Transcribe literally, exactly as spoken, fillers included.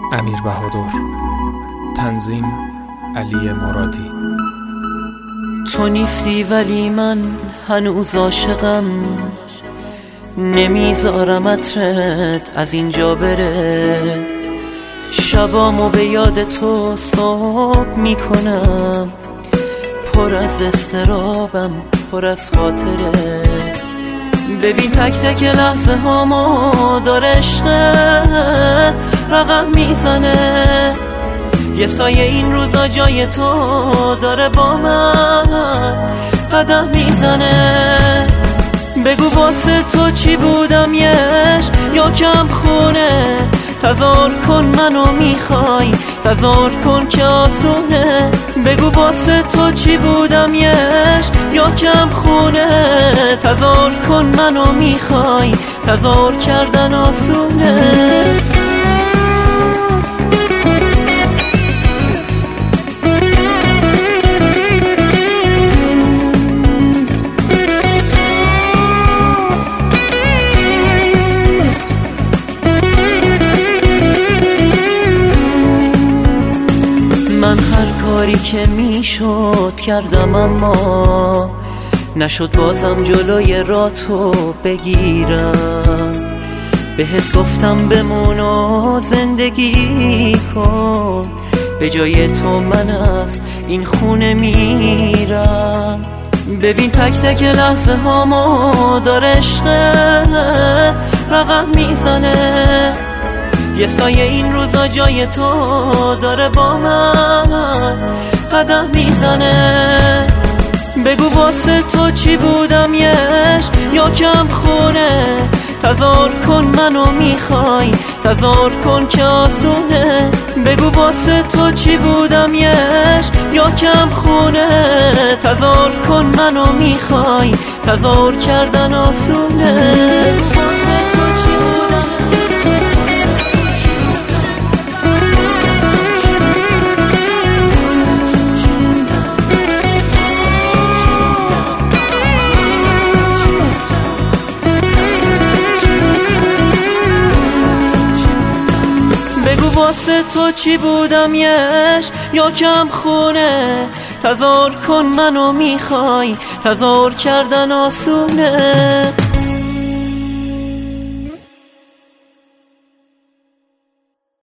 امیر بهادر. تنظیم علی مرادی. تو نیستی ولی من هنوز عاشقم، نمیذارم عطرت از اینجا بره. شبامو به یاد تو صبح میکنم، پر از اضطرابم، پر از خاطره. ببین تک تک لحظه هامو داره عشقت رقم میزنه. یه سایه این روزا جای تو داره با من قدم میزنه. بگو واسه تو چی بودم یش یا کم خونه، تظاهر کن منو میخوای، تظاهر کن که آسونه. بگو واسه تو چی بودم یش یا کم خونه، تظاهر کن منو میخوای، تظاهر کردن آسونه. من هر کاری که میشد کردم، اما نشد بازم جلوی راتو بگیرم. بهت گفتم بمون و زندگی کن، به جای تو من از این خونه میرم. ببین تک تک لحظه هامو داره عشقت رقم میزنه. یه سایه این روزا جای تو داره با من قدم میزنه. بگو واسه تو چی بودم یش یا کم خونه، تظاهر کن منو میخوای، تظاهر کن که آسونه. بگو واسه تو چی بودم یش یا کم خونه، تظاهر کن منو میخوای، تظاهر کردن آسونه. بگو واسه تو چی بودم یش یا کم خونه، تظاهر کن منو میخوای، تظاهر کردن آسونه.